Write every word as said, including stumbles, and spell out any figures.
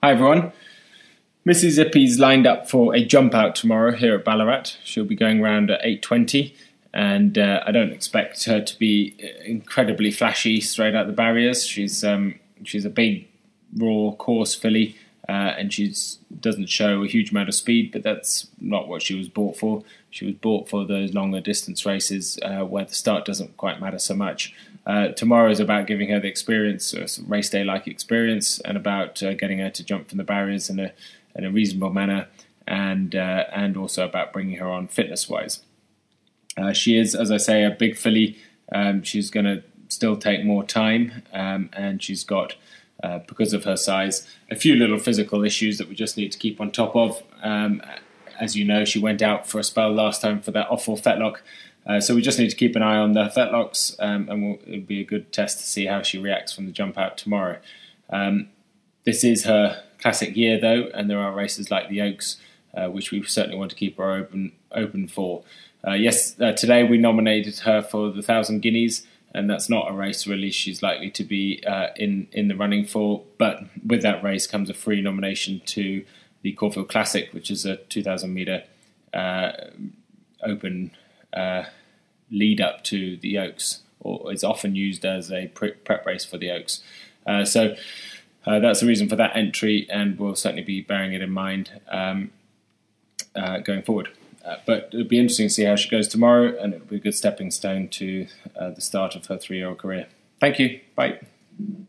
Hi everyone. Missy Zippy's lined up for a jump out tomorrow here at Ballarat. She'll be going around at eight twenty, and uh, I don't expect her to be incredibly flashy straight out the barriers. She's um, she's a big, raw, coarse filly, uh, and she doesn't show a huge amount of speed, but that's not what she was bought for. She was bought for those longer distance races uh, where the start doesn't quite matter so much. Uh, tomorrow is about giving her the experience, uh, race day-like experience, and about uh, getting her to jump from the barriers in a in a reasonable manner, and uh, and also about bringing her on fitness-wise. Uh, she is, as I say, a big filly. Um, she's going to still take more time, um, and she's got, uh, because of her size, a few little physical issues that we just need to keep on top of. Um, as you know, she went out for a spell last time for that awful fetlock. Uh, so we just need to keep an eye on the fetlocks, um, and we'll, it'll be a good test to see how she reacts from the jump out tomorrow. Um, this is her classic year, though, and there are races like the Oaks, uh, which we certainly want to keep her open open for. Uh, yes, uh, today we nominated her for the Thousand Guineas, and that's not a race really she's likely to be uh, in in the running for. But with that race comes a free nomination to the Caulfield Classic, which is a two thousand metre uh, open uh, lead up to the Oaks, or is often used as a prep race for the Oaks. Uh, so uh, that's the reason for that entry, and we'll certainly be bearing it in mind um, uh, going forward. Uh, but it'll be interesting to see how she goes tomorrow, and it'll be a good stepping stone to uh, the start of her three-year-old career. Thank you. Bye.